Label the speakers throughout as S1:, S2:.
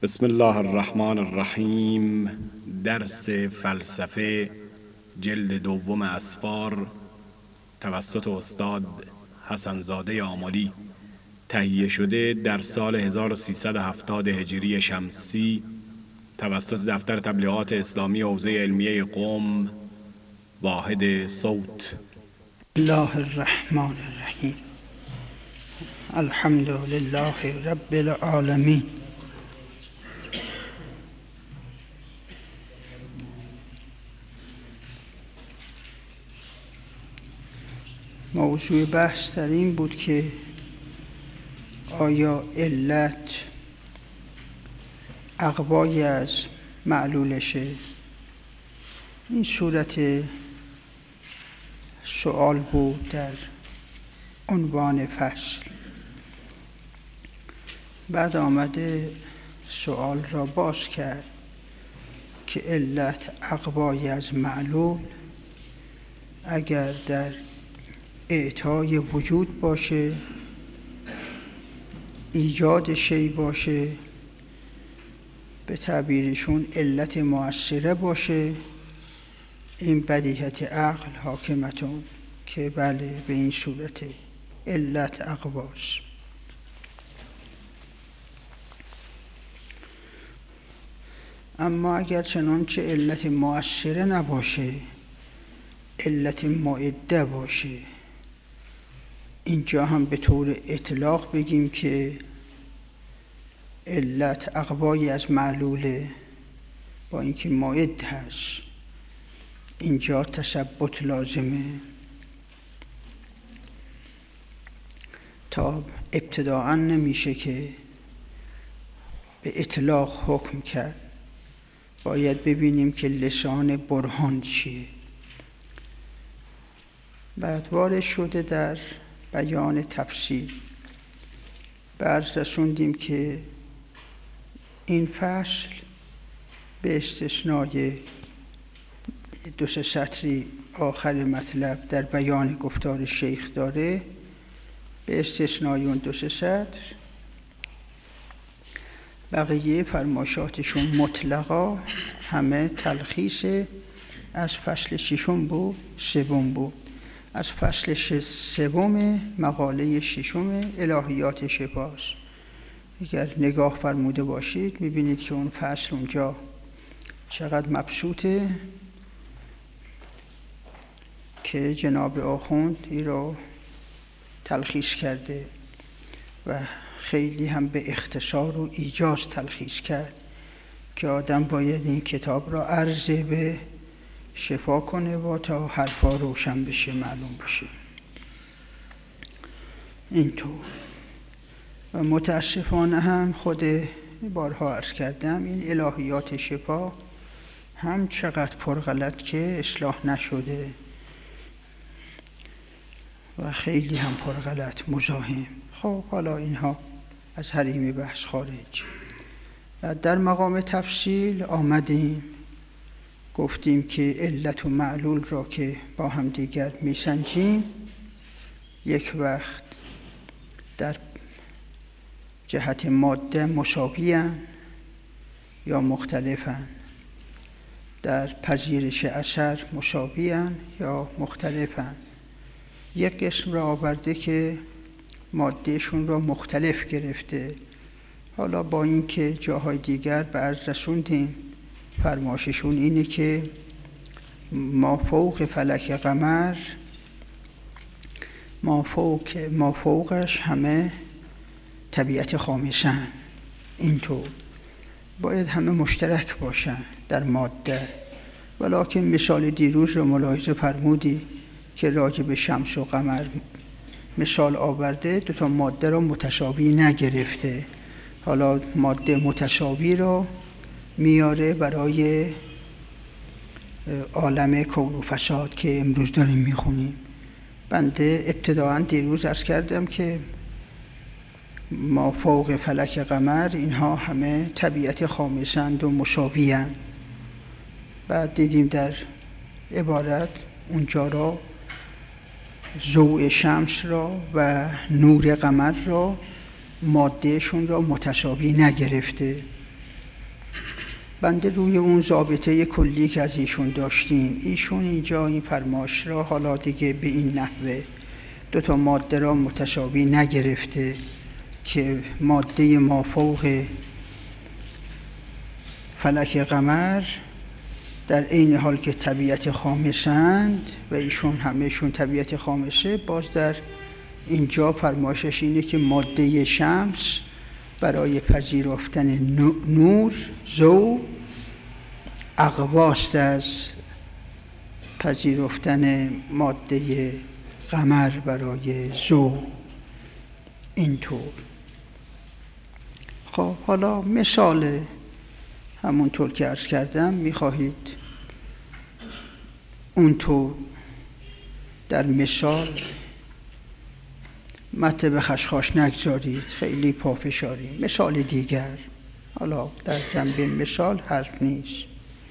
S1: بسم الله الرحمن الرحیم. درس فلسفه جلد دوم اسفار توسط استاد حسنزاده آملی تهیه شده در سال 1370 هجری شمسی توسط دفتر تبلیغات اسلامی حوزه علمیه قم واحد صوت.
S2: الله الرحمن الرحیم. الحمد لله رب العالمین. موضوع بحث در این بود که آیا علت اقوای از معلولشه؟ این صورت سوال بود در عنوان فصل. بعد آمده سوال را باز کرد که علت اقوای از معلول اگر در اعطای وجود باشه، ایجاد شی باشه، به تعبیرشون علت مؤثره باشه، این بدیهیت عقل حاکمتون که بله به این صورت علت اقواست. اما اگر چنانچه علت مؤثره نباشه، علت معده باشه، اینجا هم به طور اطلاق بگیم که علت اقوایی از معلوله با اینکه معد هست، اینجا تثبت لازمه. تا ابتداءً نمیشه که به اطلاق حکم کرد، باید ببینیم که لسان برهان چیه. بعد وارد شده در بیان تفصیل. بعد رسوندیم که این فصل به استثنای 2-3 سطری آخر مطلب در بیان گفتار شیخ داره، به استثنای اون 2-3 سطر بقیه فرمایشاتشون مطلقا همه تلخیص از فصل 6 بود، 3 بود، از فصل 3 مقاله 6 الهیات شفاست. اگر نگاه فرموده باشید میبینید که اون فصل اونجا چقدر مبسوطه که جناب آخوند این رو تلخیص کرده و خیلی هم به اختصار و ایجاز تلخیص کرد که آدم باید این کتاب را عرضه به شفا کنه و تا حرفا روشن بشه، معلوم بشه. اینطور و متاسفانه هم خود بارها عرض کردم این الهیات شفا هم چقدر پرغلط که اصلاح نشده و خیلی هم پرغلط مزاحم. خب حالا اینها از حریم بحث خارج. و در مقام تفصیل آمدیم گفتیم که علت و معلول را که با هم دیگر میسنجیم، یک وقت در جهت ماده مساوی‌اند یا مختلفند، در پذیرش اثر مساوی‌اند یا مختلفند. یک قسم را آورده که مادهشون را مختلف گرفته. حالا با این که جاهای دیگر به عرض رسوندیم فرمایششون اینه که ما فوق فلک قمر، ما فوقش همه طبیعت خامسن. اینطور باید همه مشترک باشن در ماده. ولکن مثال دیروز رو ملاحظه فرمودی که راجع به شمس و قمر مثال آورده، 2 ماده را متساوی نگرفته. حالا ماده متساوی را میاره برای عالم کون و فساد که امروز داریم میخونیم. بنده ابتداءً دیروز عرض کردم که ما فوق فلک قمر اینها همه طبیعت خامسند و مساوی‌اند. بعد دیدیم در عبارت اونجا را ضوء شمس را و نور قمر را مادهشون را متساوی نگرفته. بنده روی اون ضابطه کلی که از ایشون داشتیم، ایشون اینجا این فرمایش را حالا دیگه به این نحوه دو تا ماده را متشابه نگرفته که ماده مافوق فلک قمر در عین حال که طبیعت خامسند و ایشون همهشون طبیعت خامسه، باز در اینجا فرمایشش اینه که ماده شمس برای پذیرفتن نور ضوء اقواست از پذیرفتن ماده قمر برای ضوء. اینطور. خب حالا مثال همونطور که عرض کردم، میخواهید اونطور در مثال مته به خشخاش نگذارید، خیلی پافشاری. مثال دیگر، حالا در جنبه مثال حرف نیست.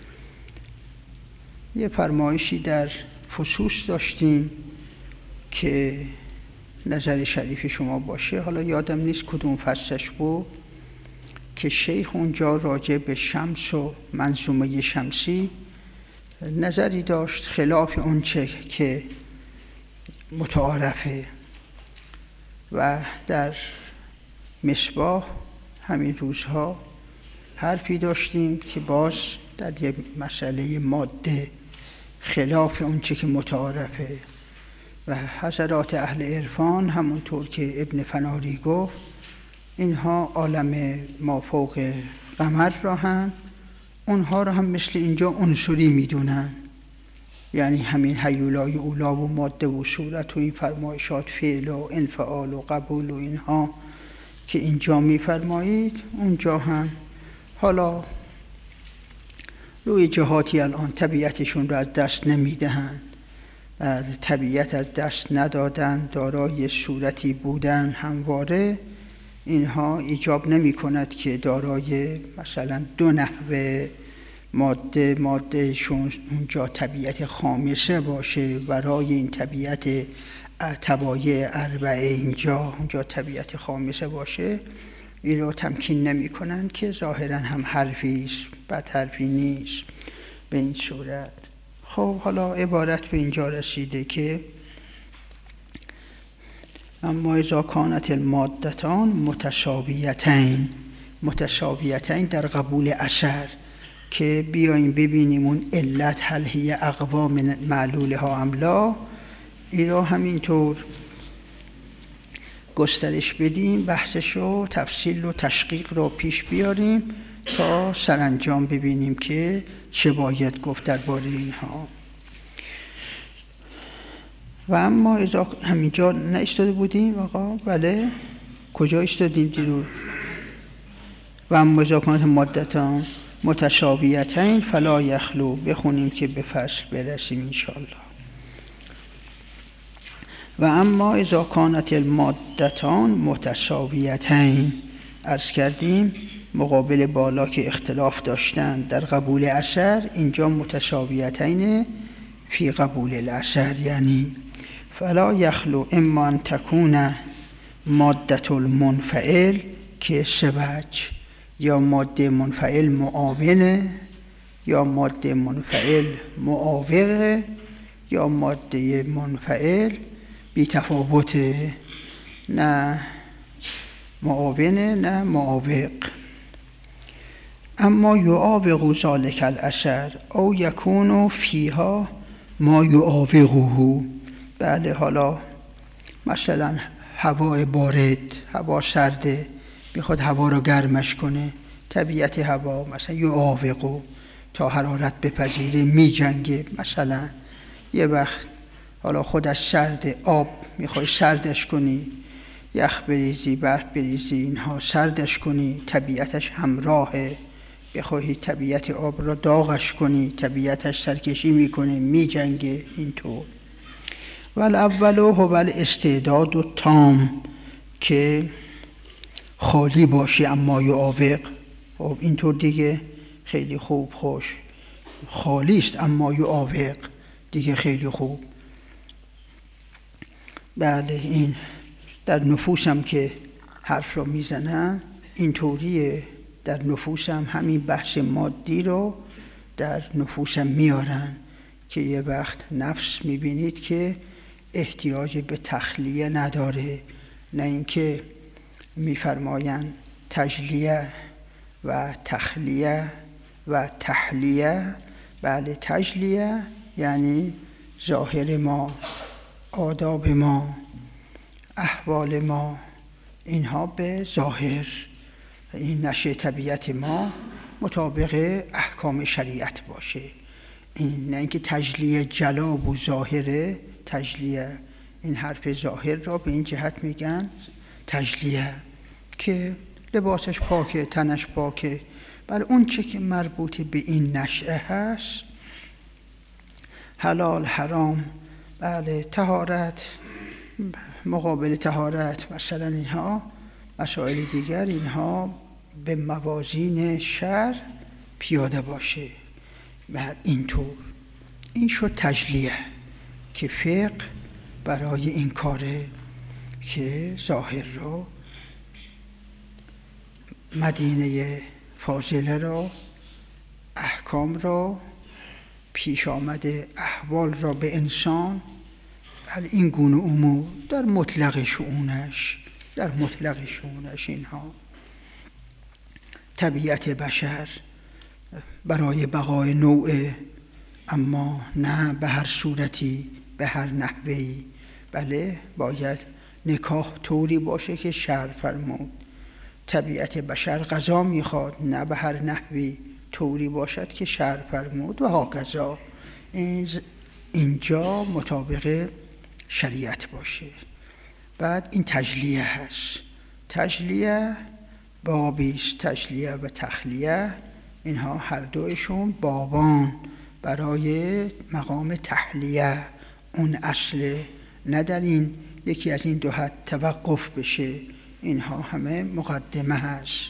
S2: یه فرمایشی در فصوص داشتیم که نظر شریف شما باشه، حالا یادم نیست کدوم فصلش بود، که شیخ اونجا راجع به شمس و منظومه شمسی نظری داشت خلاف اونچه که متعارفه. و در مصباح همین روزها حرفی داشتیم که باز در یک مسئله ماده خلاف اونچه که متعارفه و حضرات اهل عرفان همونطور که ابن فناری گفت اینها عالم مافوق قمر را هم اونها را هم مثل اینجا عنصری میدونن، یعنی همین هیولای اولا و ماده و صورت و این فرمایشات فعل و انفعال و قبول و اینها که اینجا میفرمایید اونجا هم حالا روی جهاتی الان طبیعتشون را از دست نمیدهند. طبیعت از دست ندادن، دارای صورتی بودن همواره، اینها ایجاب نمی کند که دارای مثلا دو نحوه ماده شون اونجا طبیعت خامسه باشه، برای این طبیعت تبایع اربعه اینجا اونجا طبیعت خامسه باشه، این رو تمکین نمی کنن که ظاهرا هم حرفی است، بد حرفی نیست به این صورت. خب حالا عبارت به اینجا رسیده که اما اذا کانت المادتان متشابهتین در قبول اثر، که بیاییم ببینیم اون علت هل هی اقوا من معلولها ام لا، این را همینطور گسترش بدیم، بحثش و تفصیل و تشقیق رو پیش بیاریم تا سرانجام ببینیم که چه باید گفت درباره اینها. و اما اذا همینجا نایستاده بودیم آقا؟ بله، کجا ایستادیم دیرو؟ و اما اذا کانت مادتان متشابهتین فلا یخلو، بخونیم که به فصل برسیم انشاءالله. و اما اذا کانت المادتان متشابهتین، عرض کردیم مقابل بالا که اختلاف داشتن در قبول اثر، اینجا متشابهتین فی قبول الاثر، یعنی فلا یخلو اما ان تکون ماده المنفعل که سبج، یا ماده منفعل معاونه، یا ماده منفعل معاوقه، یا ماده منفعل بی تفاوته، نه معاونه نه معاوق. اما یعاوق ذلک الاثر او یکون فیها ما یعاوقه. بله، حالا مثلا هوای بارد، هوا سرده، میخواد هوا رو گرمش کنه، طبیعت هوا مثلا یعاوقه، تا حرارت بپذیره میجنگه. مثلا یه وقت حالا خودش سرده، آب میخوای سردش کنی، یخ بریزی، برف بریزی، اینها سردش کنی، طبیعتش همراهه. بخواهی طبیعت آب را داغش کنی، طبیعتش سرکشی میکنه، میجنگه. اینطور. والاول هو الاستعداد التام، که خالی باشی اما یعاوق. خب اینطور دیگه خیلی خوب، خوش، خالی است اما یعاوق دیگه خیلی خوب. بله، این در نفوسم که حرف رو میزنن اینطوریه در نفوسم همین بحث مادی رو در نفوسم میارن که یه وقت نفس میبینید که احتیاج به تخلیه نداره، نه اینکه میفرمایند تجلیه و تخلیه و تحلیه. بله، تجلیه یعنی ظاهر ما، آداب ما، احوال ما، اینها به ظاهر، این نشه طبیعت ما مطابق احکام شریعت باشه. این نه اینکه تجلیه جلاب و ظاهره. تجلیه، این حرف ظاهر را به این جهت میگن تجلیه که لباسش پاکه، تنش پاکه. بله، اون چه که مربوط به این نشأه هست، حلال حرام، بله، طهارت مقابل طهارت، مثلا اینها مسائل دیگر، اینها به موازین شرع پیاده باشه. و اینطور این شد تجلیه که فقه برای این کاره که ظاهر رو، مدینه فاضله را، احکام را، پیش آمده احوال را به انسان، بله این گونه امور در مطلق شؤونش، اینها طبیعت بشر برای بقای نوعه، اما نه به هر صورتی، به هر نحوی. بله، باید نکاح طوری باشه که شرع فرمود. طبیعت بشر غذا میخواد، نه به هر نحوی، طوری باشد که شرع فرمود و هاکذا. اینجا مطابق شریعت باشه. بعد این تجلیه هست. تجلیه بابیست، تجلیه و تخلیه، اینها هر دویشون بابان برای مقام تحلیه. اون اصل، نه در این یکی از این دو حد توقف بشه، اینها همه مقدمه هست.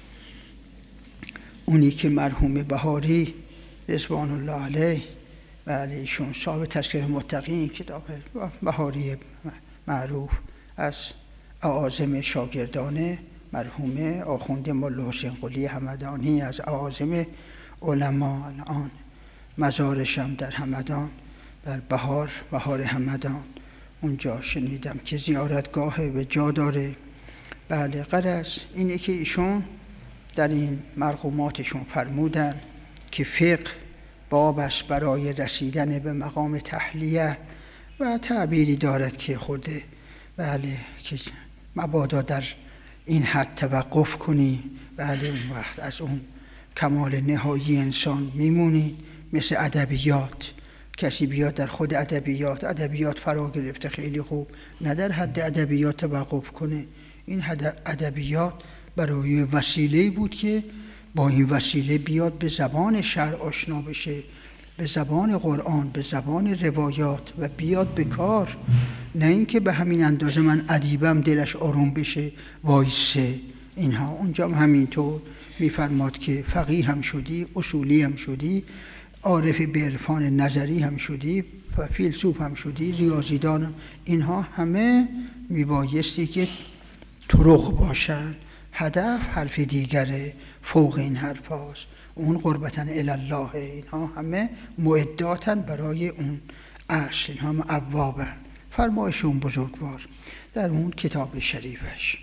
S2: اونی که مرحوم بهاری رضوان الله علیه و علیشون صاحب تذکره المتقین، کتاب بهاری معروف از اعاظم شاگردان مرحوم آخوند ملا حسین قلی همدانی، از اعاظم علما، الان مزارشم در همدان، در بهار همدان، اونجا شنیدم که زیارتگاه به جا داره. بله، غرض اینه که ایشون در این مرقوماتشون فرمودن که فقه باب است برای رسیدن به مقام تحلیه و تعبیری دارد که خورده، بله، که مبادا در این حد توقف کنی، بله اون وقت از اون کمال نهایی انسان میمونی. مثل ادبیات، کسی بیاد در خود ادبیات فرا گرفته، خیلی خوب، نه در حد ادبیات توقف کنه. این ادبیات برای وسیله بود که با این وسیله بیاد به زبان شرع آشنا بشه، به زبان قرآن، به زبان روایات و بیاد به کار. نه اینکه به همین اندازه من ادیبم دلش آروم بشه وایسه. اینها اونجا همینطور میفرماد که فقیه هم شدی، اصولی هم شدی، عارف به عرفان نظری هم شدی و فیلسوف هم شدی، ریاضیدان هم. اینها همه میبایستی که طرق باشن. هدف حرف دیگره فوق این حرف هاست، اون قربتن الالله. اینها همه معداتن برای اون اصل، اینها هم ابوابن. فرمایشون بزرگوار در اون کتاب شریفش.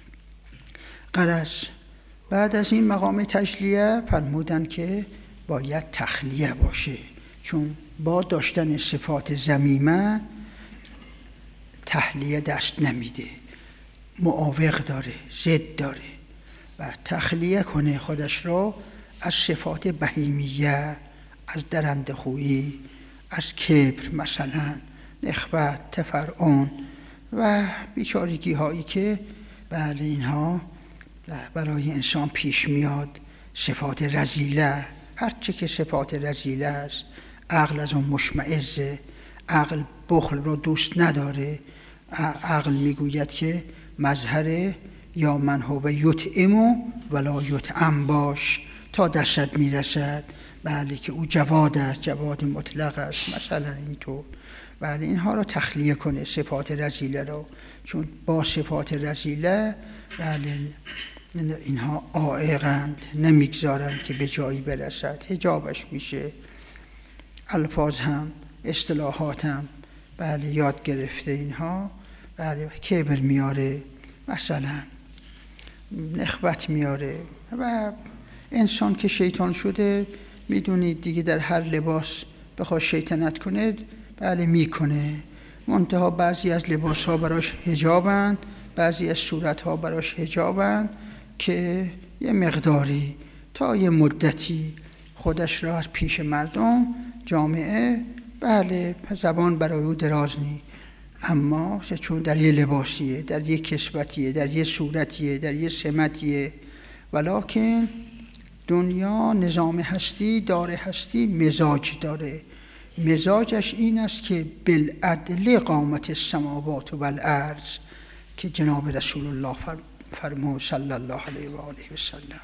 S2: غرض بعد از این مقام تجلیه فرمودن که باید تخلیه باشه، چون با داشتن صفات ذمیمه تحلیه دست نمیده، معاوق داره، ضد داره. و تخلیه کنه خودش رو از صفات بهیمیه، از درندخویی، از کبر، مثلا نخوت، تفرعون و بیچارگی هایی که بله اینها برای انسان پیش میاد. صفات رذیله، هرچه که صفات رذیله است، عقل از اون مشمئزه. عقل بخل رو دوست نداره. عقل میگوید که مظهر یا من هو یطعم ولا یطعم باش تا دستت میرسد. بله که او جواد است، جواد مطلق است، مثلا اینطور. بله اینها رو تخلیه کنه، صفات رذیله رو، چون با صفات رذیله بله اینها عائقند، نمیگذارند که به جایی برسد. حجابش میشه. الفاظ هم، اصطلاحات هم بله یاد گرفته اینها بله کبر میاره، مثلا نخبت میاره. و انسان که شیطان شده میدونید دیگه، در هر لباس بخواد شیطنت کنه بله میکنه. منتها بعضی از لباس ها براش حجابند، بعضی از صورت ها براش حجابند که یه مقداری تا یه مدتی خودش را از پیش مردم جامعه بله زبان برای او دراز نی، اما چون در یه لباسیه، در یه کسوتیه، در یه صورتیه، در یه سمتیه. ولکن دنیا نظام هستی داره، هستی مزاج داره. مزاجش این است که بالعدل قامت السماوات و الارض، که جناب رسول الله فرمود صلی الله علیه و آله و سلم،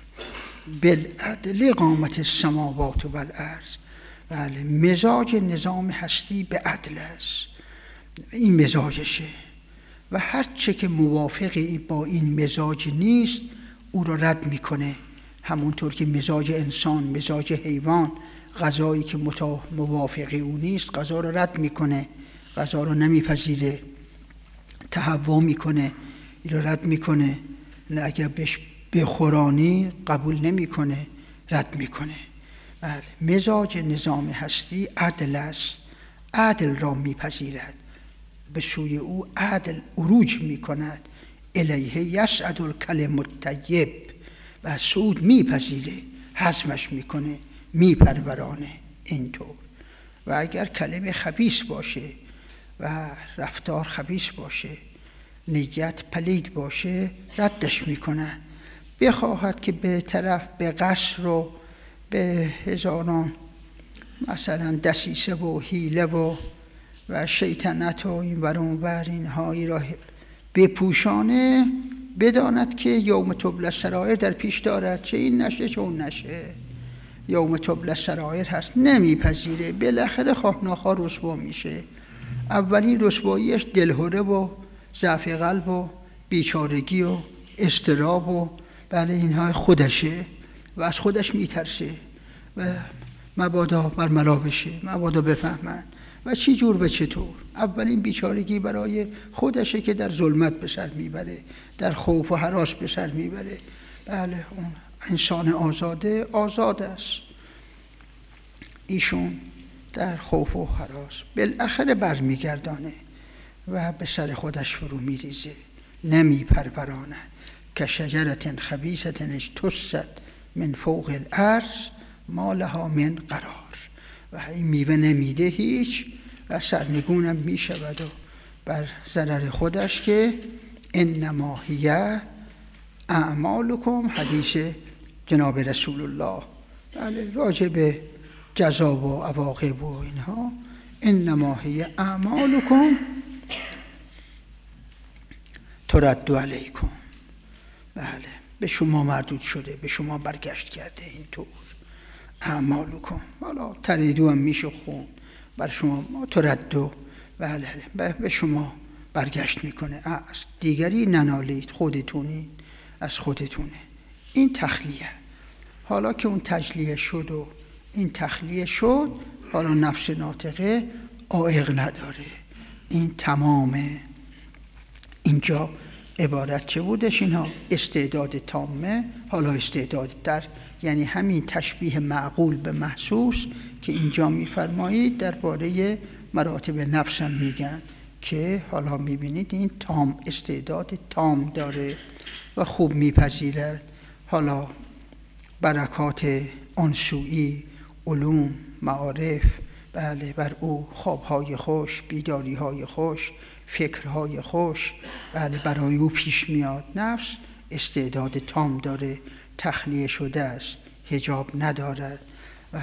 S2: بالعدل قامت السماوات و الارض. بله مزاج نظام هستی به عدل است، این مزاجشه. و هر چه که موافقی با این مزاج نیست او را رد میکنه. همونطور که مزاج انسان، مزاج حیوان، غذایی که موافقی او نیست غذا را رد میکنه، غذا را نمیپذیره، تهوع میکنه، این را رد میکنه. نه اگر بهش بخورانی قبول نمیکنه، رد میکنه. بله مزاج نظام هستی عدل است، عدل را میپذیرد، به سوی او عدل عروج میکند. الیه یصعد الکلم الطیب، و صعود میپذیره، هضمش میکنه، میپرورانه اینطور. و اگر کلمه خبیث باشه و رفتار خبیث باشه، نیت پلید باشه، ردش میکنه. بخواهد که به طرف به قصر و به هزاران مثلا دسیسه و حیله و شیطنت و این ور اون ور اینهایی را بپوشانه، بداند که یوم تبلی السرائر در پیش دارد، چه این نشه چه اون نشه. یوم تبلی السرائر هست، نمیپذیره، بالاخره خواه ناخواه رسوا میشه. اولین رسواییش دلهره و ضعف قلب و بیچارگی و اضطراب و بله اینها خودشه و از خودش میترسه و مبادا برملا بشه، مبادا بفهمن و چی جور به چطور. اولین بیچارگی برای خودشه که در ظلمت به سر میبره، در خوف و هراس به سر میبره. بله اون انسان آزاده آزاد است، ایشون در خوف و هراس بالاخره برمیگردانه و به سر خودش فرو میریزه، نمیپرورانه. که شجرت خبیثت اجتثت من فوق الارض ما لها من قرار. و این میوه نمیده هیچ و سرنگونم میشود و بر ضرر خودش که انما هی اعمالکم، حدیث جناب رسول الله بله راجع به جزا و عواقب و اینها. انما هی اعمالکم ترد علیکم، بله به شما مردود شده، به شما برگشت کرده. اینطور اعمالکم، حالا تریدو هم میشه خون، بر شما تردو بله به شما برگشت میکنه. از دیگری ننالید، خودتونی، از خودتونه. این تخلیه. حالا که اون تجلیه شد و این تخلیه شد، حالا نفس ناطقه عائق نداره. این تمامه. اینجا عبارت چه بودش اینها؟ استعداد تامه، حالا استعداد در، یعنی همین تشبیه معقول به محسوس که اینجا میفرمایید درباره مراتب نفس هم میگن که حالا میبینید این تام، استعداد تام داره و خوب میپذیرد. حالا برکات آنسویی، علوم، معارف بله بر او خوابهای خوش، بیداریهای خوش، فکرهای خوش بله برای او پیش میاد. نفس استعداد تام داره، تخلیه شده است، حجاب ندارد و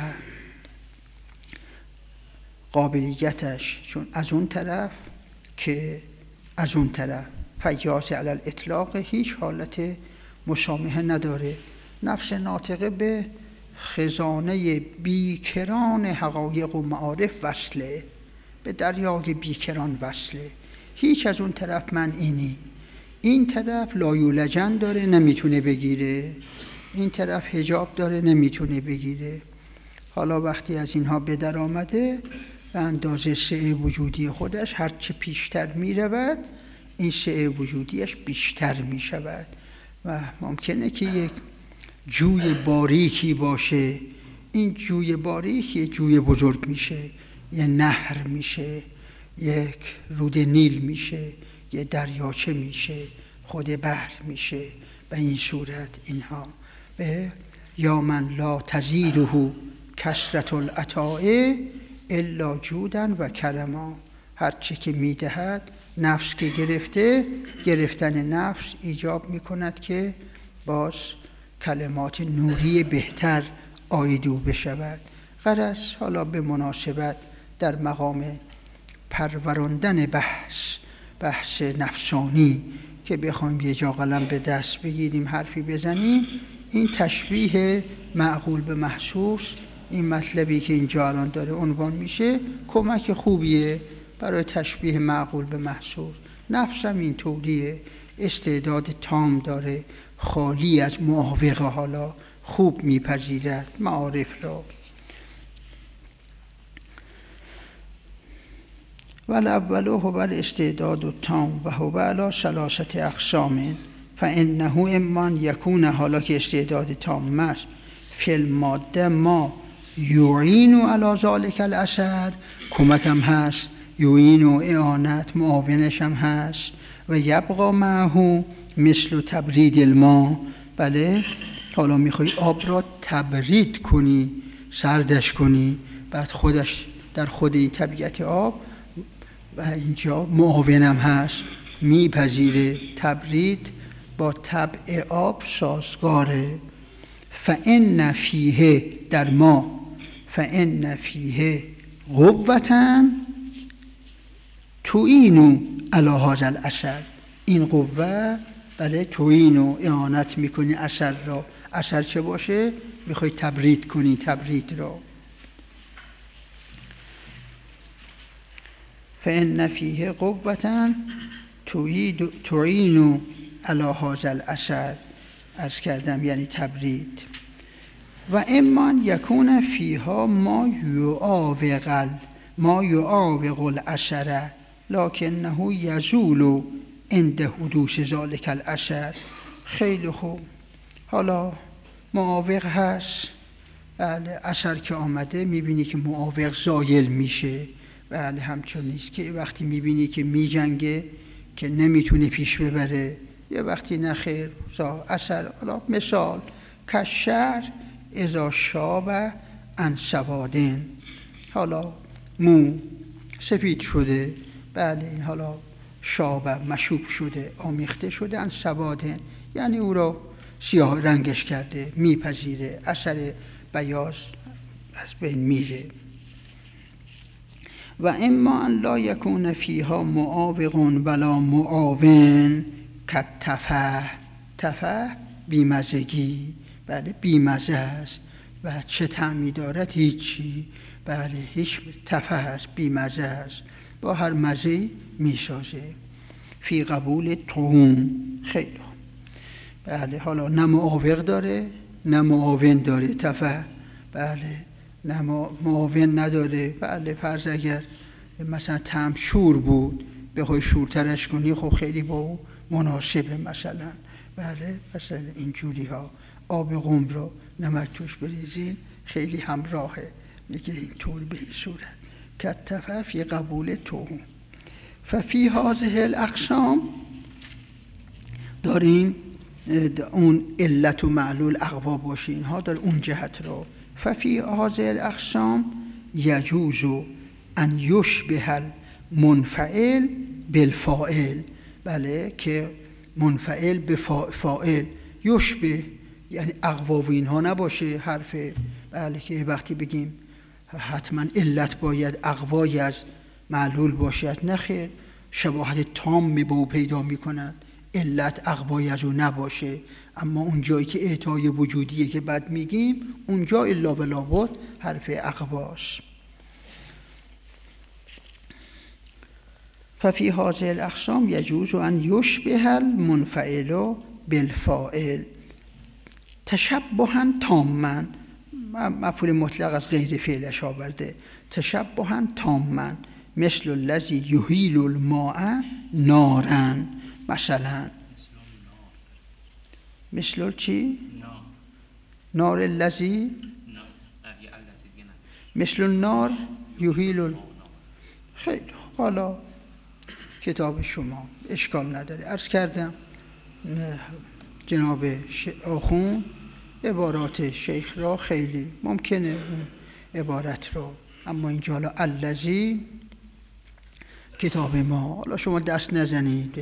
S2: قابلیتش چون از اون طرف که از اون طرف فیاض علی الاطلاق هیچ حالت مسامحه نداره. نفس ناطقه به خزانه بیکران حقایق و معارف وصله، به دریای بیکران وصله، هیچ از اون طرف منعی نی. این طرف لایولجن داره نمیتونه بگیره، این طرف حجاب داره نمیتونه بگیره. حالا وقتی از اینها به در آمده به اندازه سعه وجودی خودش هرچه پیشتر می رود این سعه وجودیش بیشتر می شود و ممکنه که یک جوی باریکی باشه، این جوی باریک یک جوی بزرگ میشه، یه نهر میشه، یک رود نیل میشه، یه دریاچه میشه، خود بحر میشه. به این صورت اینها به یا من لا تزیده کثرة العطاء الا جودا و کرما، هرچی که میدهد نفس که گرفتن نفس ایجاب میکند که باز کلمات نوری بهتر آیدو بشود. غرض حالا به مناسبت در مقام پروراندن بحث نفسانی که بخوایم یه جا قلم به دست بگیریم حرفی بزنیم، این تشبیه معقول به محسوس، این مطلبی که اینجا الان داره عنوان میشه کمک خوبیه برای تشبیه معقول به محسوس. نفس هم این طوریه، استعداد تام داره، خالی از معاوقه، حالا خوب میپذیرد معارف را. والاول هو الاستعداد التام و هو علی ثلاثه اقسام فانه اما یکون، حالا که استعداد تام است، فی الماده ما یعین علی ذلک الاثر، کمک هم هست، یعین و اعانت معاونش هم هست، و یبقى معه مثل تبرید الماء. بله، حالا میخوای آب را تبرید کنی، سردش کنی، بعد خودش در خود این طبیعت آب و اینجا معاونم هست، میپذیره. تبرید با طبع آب سازگاره. فإن فیه، در ما، فإن فیه قوة تعین علی هذا الاثر، این قوه بله تعین و اعانت میکنی اثر را. اثر چه باشه؟ میخوای تبرید کنی تبرید را. فإن فیه قوة تعین علی هذا الاثر، عرض کردم یعنی تبرید. و اما یکون فیها ما یعاوق الاثر لکنه یزول عند حدوث ذلک الاثر. خیلی خوب، حالا معاوق هست، بله، اثر که آمده میبینی که معاوق زایل میشه، بله همچون نیست که وقتی میبینی که میجنگه که نمیتونه پیش ببره، یه وقتی نخیر اثر. حالا مثال کشر اذا شاب عن سوادن، حالا مو سفید شده، بله این حالا شاب مشوب شده، آمیخته شده، عن سوادن یعنی او را سیاه رنگش کرده، میپذیره، اثر بیاض از بین میره. و اما ان لا یکون فیها معاوق ولا معاون کالتفه، تفه بیمزگی، بله بیمزه است و چه طعمی دارد؟ هیچی، بله هیچ، تفه است، بیمزه است، با هر مزه‌ای میسازه. فی قبول طعوم، خیلی بله، حالا نه معاوق داره نه معاون داره تفه، بله نه معاون نداره، بله فرض اگر مثلا طعم شور بود بخوای شورترش کنی خب خیلی با او مناسبه مثلا، بله مثلا اینجوری ها. آب قم رو نمک توش بریزین خیلی همراهه، میگه اینطور به این صورت کالتفه فی قبول طعوم. ففی هذه الاقسام داریم اون علت و معلول اقوا باشه، اینها داره اون جهت رو. ففی هذه الاقسام یجوز ان یشبه المنفعل بالفاعل، بله که منفعل به فاعل یشبه، یعنی اقوا و اینها نباشه حرف، بله که وقتی بگیم حتما علت باید اقوای از معلول باشد، نخیر، شباهت تام به او پیدا میکنند، علت اقوای از او نباشه. اما اون جایی که اعطای وجودیه که بعد میگیم اونجا الا بلا بود حرف اقواست. ففی هذه الاقسام یجوز ان یشبه المنفعل بالفاعل تشبها تاما. مفعول مطلق از غیر فعلش آورده. تشبها تاما مثل الذی یحیل الماء نارا. مثلا مثل چی؟ نار الذی مثل النار یحیل. خیلی حالا کتاب شما اشکال نداره. عرض کردم جناب آخوند عبارات شیخ را خیلی ممکنه اون عبارت را، اما اینجا حالا الذی کتاب ما، حالا شما دست نزنید،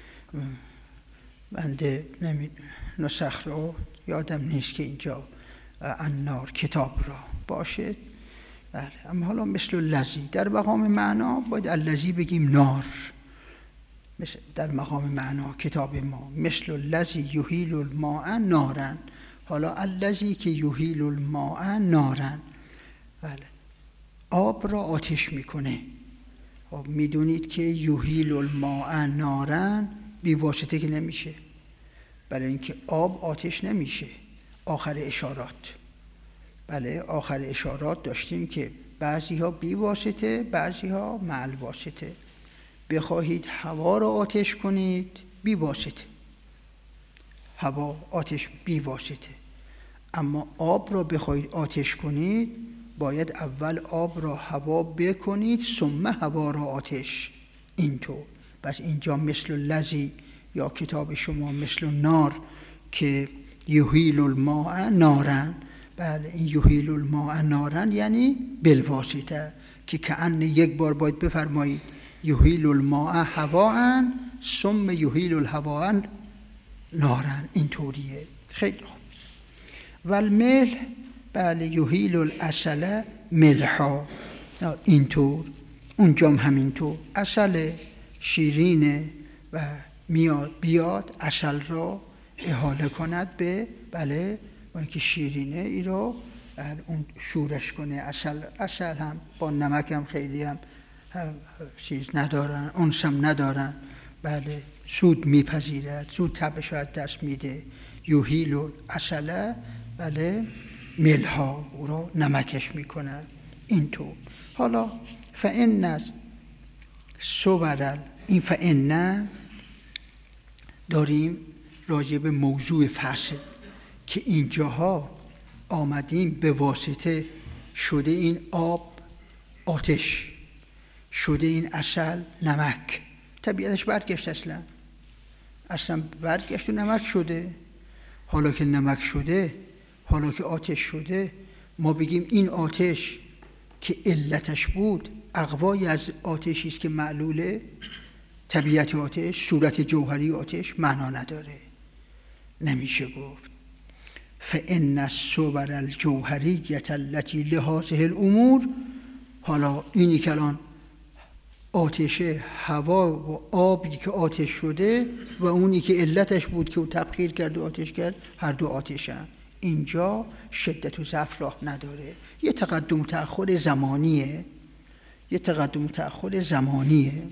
S2: بنده نسخ رو یادم نیست که اینجا النار کتاب را باشه. بله، اما حالا مثل الذی در مقام معنا باید الذی بگیم نار. در مقام معنا کتاب ما مثل الذی یحیل الماء نارا. حالا الذی که یحیل الماء نارا، بله، آب را آتش میکنه. خب میدونید که یحیل الماء نارا بی واسطه که نمیشه، برای اینکه آب آتش نمیشه. آخر اشارات، بله، آخر اشارات داشتیم که بعضی ها بی واسطه، بعضی ها مع الواسطه. بخواهید هوا را آتش کنید بی واسطه، هوا آتش بی واسطه. اما آب را بخواهید آتش کنید باید اول آب را هوا بکنید ثم هوا را آتش. اینطور. پس اینجا مثل الذی یا کتاب شما مثل النار که یحیل الماء نارا. بله، این یحیل الماء نارا یعنی بالواسطه، که کأن یک بار باید بفرمایید یحیل الماء هواء ثم یحیل الهواء نارا. این طوریه. خیلی خوب. والملح، بله، یحیل العسل ملحا. اینطور. اونجام همینطور. عسل شیرینه و بیاد عسل را احاله کند به، بله، با اینکه شیرینه ای رو اون شورش کنه. عسل هم با نمک هم خیلی هم چیز ندارن، انسم ندارن. بله، سود میپذیرد، سود تبش از دست میده. یحیل العسل، بله، ملحا، او را نمکش میکنه. اینطور. حالا فإن صبر، این فإن داریم راجع به موضوع فصل که اینجاها آمدیم به واسطه شده این آب آتش، شده این عسل نمک. طبیعتش برگشت، اصلا برگشت و نمک شده. حالا که نمک شده، حالا که آتش شده، ما بگیم این آتش که علتش بود اقوای از آتشی است که معلوله. طبیعت آتش، صورت جوهری آتش معنا نداره، نمیشه گفت. فإن الصور الجوهریة التي لهذه الامور. حالا اینی که الان آتش هوا و آبی که آتش شده و اونی که علتش بود که او تبخیر کرد و آتش کرد، هر دو آتشن. اینجا شدت و ضعف راه نداره. یه تقدم و تأخر زمانیه، یه تقدم و تأخر زمانیه.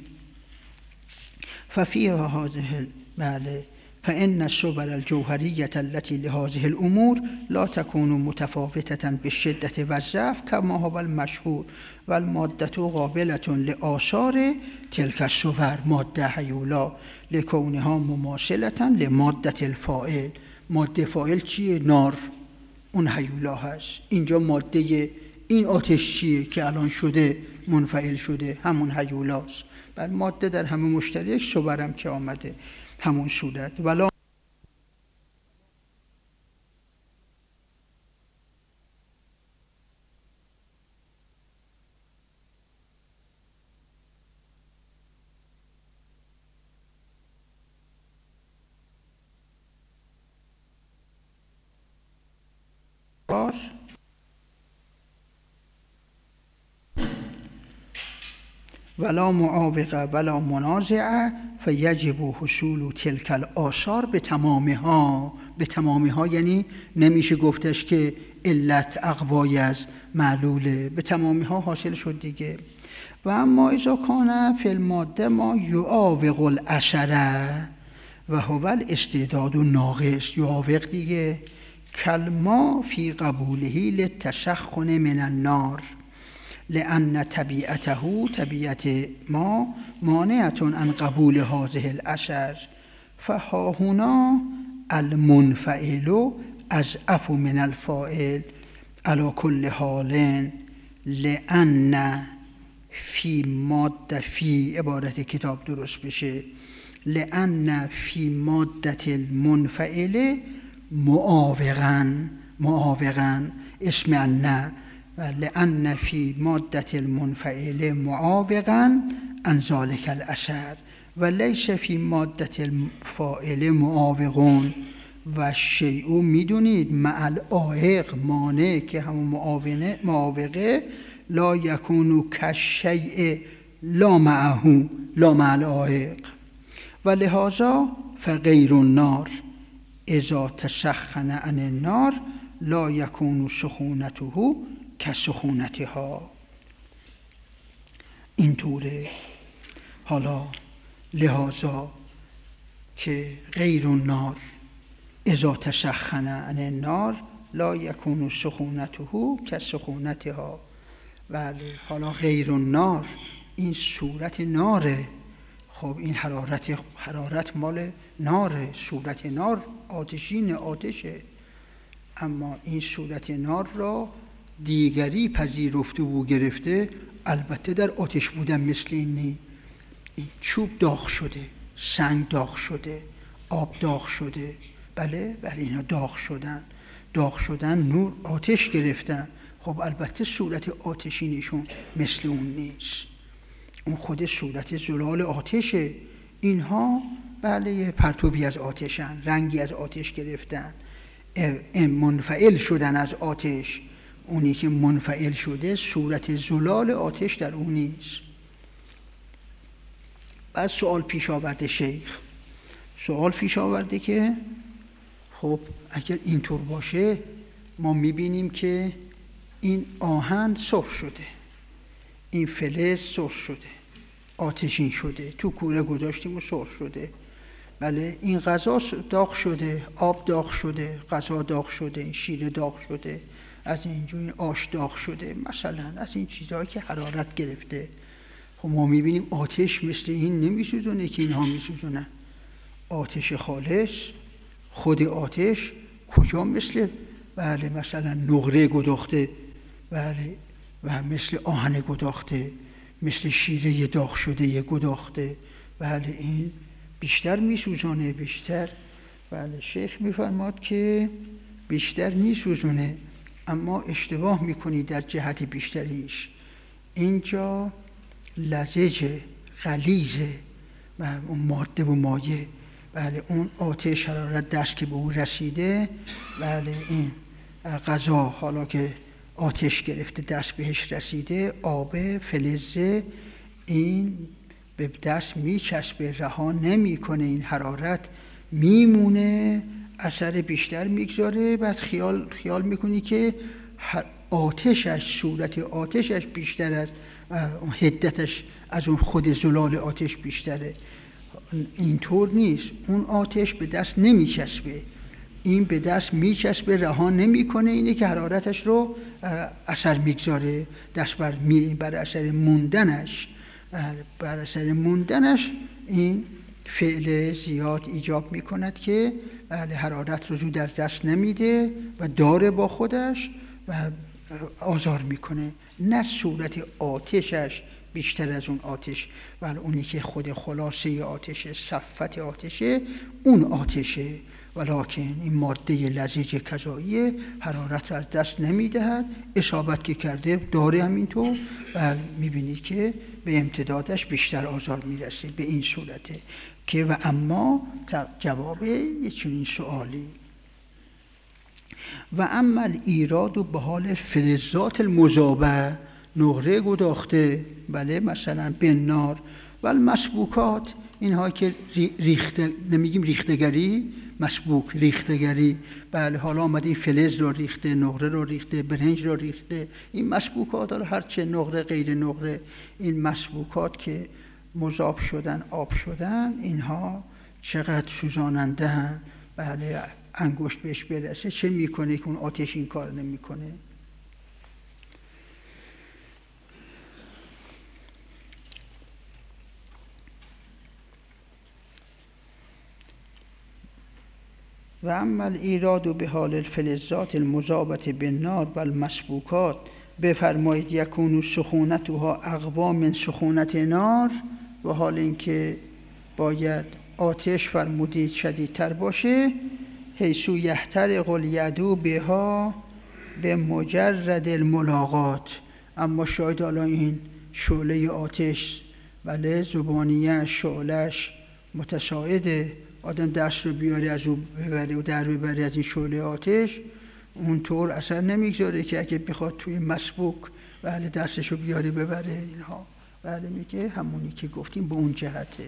S2: ففیها هذه، بله، فإن الصور الجوهریة التي لهذه الأمور لا تكون متفاوتة بالشدة والضعف كما هو المشهور والمادة قابلة لآثار تلك الصور. ماده هیولا لکونها مماثلة لمادة الفاعل. ماده فاعل چیه؟ نار، اون هیولا هست. اینجا ماده این آتش چیه که الان شده منفعل شده؟ همون هیولاست. بل ماده در همه مشترک، صورم که آمده همون صورت. ولا ولا معاوقه ولا منازعه فیجب حصول تلک الآثار به تمامها. به تمامها یعنی نمیشه گفتش که علت اقوای از معلوله به تمامی ها حاصل شد دیگه. و اما اذا کان فی الماده ما یعاوق العشره و هو الاستعداد ناقص. یعاوق دیگه کلما فی قبوله للتسخن من النار لأن طبیعته طبیعت ما مانعة عن قبول هذه العشر فها هنا المنفعل اضعف من الفاعل على كل حال لأن فی ماده فی عبارت کتاب درست بشه لأن فی ماده المنفعل معاوقا اسم نه لأن فی ماده المنفعل معاوقا عن ذلك الأثر و لیس فی ماده الفاعل معاوقون و شیء میدونید مع العائق مانع که همون معاوقه لا یکون کالشیء لا معه لا مع العائق و لهذا فغیر النار اذا تسخن عن النار لا یکون سخونته کسخونتها. اینطوره. حالا لهذا که غیر النار اذا تسخن عن النار لا یکون سخونته کسخونتها. بله. حالا غیر النار این صورت ناره. خب این حرارت مال ناره، صورت نار آتشین آتشه، اما این صورت نار را دیگری پذیرفته و گرفته. البته در آتش بودن مثل این چوب داغ شده، سنگ داغ شده، آب داغ شده. بله اینا داغ شدن نور آتش گرفتن. خب البته صورت آتشینشون مثل اون نیست، اون خود صورت زلال آتشه. اینها بله پرتوبی از آتشن، رنگی از آتش گرفتن، منفعل شدن از آتش. اونی که منفعل شده صورت زلال آتش در اون نیست. بعد سوال پیش آورده شیخ، سوال پیش آورده که خب اگر اینطور باشه ما میبینیم که این آهن سرخ شده، این فلز سرخ شده، آتشین شده، تو کوره گذاشتیم و سرخ شده. بله این غذا داغ شده، آب داغ شده، غذا داغ شده، این شیر داغ شده، از اینجور این آش داغ شده، مثلا از این چیزهایی که حرارت گرفته. خب ما میبینیم آتش مثل این نمیسوزونه که اینها میسوزونن. آتش خالص، خود آتش کجا مثل بله مثلا نقره گداخته، بله و مثل آهن گداخته، مثل شیره داغ شده گداخته، بله این بیشتر میسوزونه، بیشتر. بله شیخ میفرماد که بیشتر میسوزونه، اما اشتباه میکنی در جهت بیشتریش. اینجا لزجه، غلیظه و اون ماده و مایه. بله اون آتش حرارت دست که به او رسیده، بله این غذا حالا که آتش گرفته دست بهش رسیده، آب فلزه، این به دست میچسبه، رها نمیکنه، این حرارت میمونه، اثر بیشتر میگذاره. بعد خیال میکنی که آتشش، صورت آتشش بیشتر از حدتش از اون خود زلال آتش بیشتره. اینطور نیست، اون آتش به دست نمیچسبه، این به دست میچسبه، رها نمیکنه، اینه که حرارتش رو اثر میگذاره، دست بر اثر موندنش، بر اثر موندنش این فعل زیاد ایجاب میکند که حرارت رو زود از دست نمیده و داره با خودش و آزار میکنه. نه صورت آتشش بیشتر از اون آتش، ولی اونی که خود خلاصه آتشه، صفت آتشه، اون آتشه. ولکن این ماده لزیج کذایی حرارت رو از دست نمیدهد، اصابت که کرده داره همینطور و میبینید که به امتدادش بیشتر آزار میرسه. به این صورته که و اما جواب یه چنین سوالی و اما ایراد و به حال فلزات المذابه، نقره گداخته، بله مثلا بنار و المسبوکات، اینها که ریخته، نمیگیم ریختگری، مسبوک ریختگری. بله حالا آمده این فلز رو ریخته، نقره رو ریخته، برنج رو ریخته. این مسبوکات، حالا هرچه نقره غیر نقره، این مسبوکات که مذاب شدن، آب شدن، اینها چقدر سوزاننده‌اند. بله انگشت بهش برسه چه میکنه که اون آتش این کار نمیکنه؟ و اما الایراد به حال الفلزات المذابة بالنار و المسبوکات، بفرمایید یکون سخونتها اقوا من سخونت نار، و حال اینکه باید آتش فرمودید شدیدتر باشه، حیثو یحترق الیدو بها به مجرد الملاقات. اما شاید حالا این شعله آتش، بله زبانیه شعلهش متساعده، آدم دست رو بیاره از او ببره و در ببره از این شعله آتش، اونطور اثر نمیگذاره که اگه بخواد توی مسبوک بله دستشو بیاره ببره اینها. بله میگه همونی که گفتیم به اون جهته.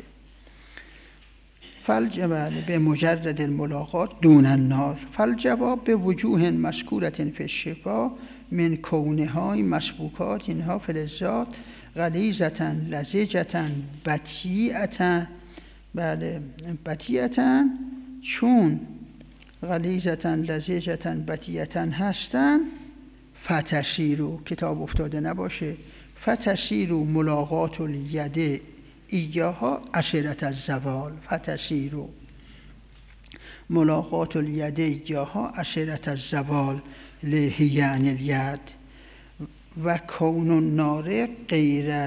S2: بله به مجرد الملاقات دون النار. فالجواب به وجوه مذکورة فی الشفا من کونهای مسبوکات، اینها فلزات غلیظة لزجة بطیئة، بله بطیئة، چون غلیظة لزجة بطیئة هستن، فتسیرو، کتاب افتاده نباشه، فتسیرو ملاقات الید ایاها عشرة الزوال، فتسیرو ملاقات الید ایاها عشرة الزوال لهیان الید. و کون النار غیر